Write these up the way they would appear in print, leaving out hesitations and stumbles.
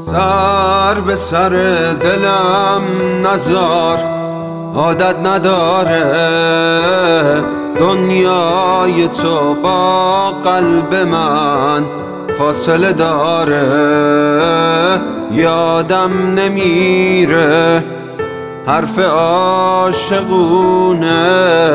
سر به سر دلم نزار، عادت نداره دنیای تو با قلب من فاصله داره. یادم نمیره حرف عاشقونه،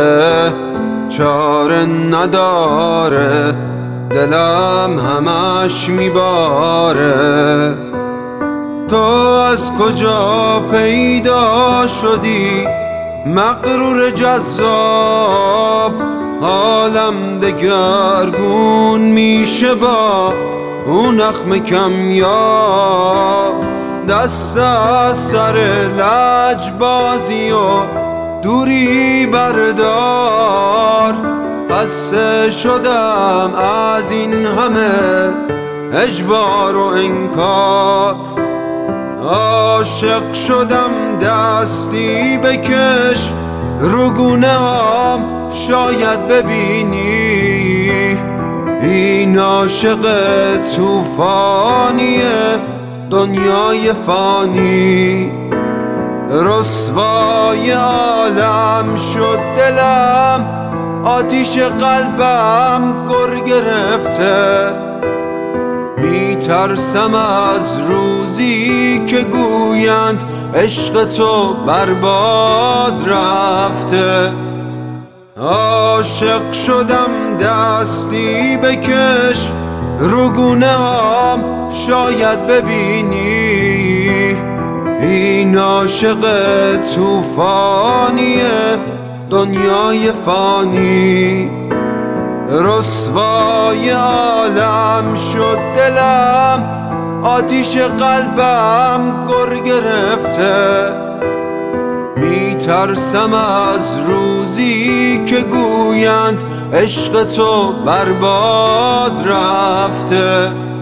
چاره نداره دلم همش میباره. تو از کجا پیدا شدی مغرور جذاب؟ حالم دگرگون میشه با اون نخم کمیاب. دست از سر لجبازی و دوری بردار، خسته شدم از این همه اجبار و انکار. عاشق شدم دستی بکش رو گونه هم، شاید ببینی این عاشق توفانیه دنیای فانی. رسوای عالم شد دلم، آتیش قلبم گر گرفته. میترسم از روزی که گویند عشق تو برباد رفته. عاشق شدم دستی بکش رو گونه هم، شاید ببینی این عاشق توفانیه دنیای فانی. رسوای عالم شد دلم، آتیش قلبم گر گرفته. میترسم از روزی که گویند عشق تو برباد رفته.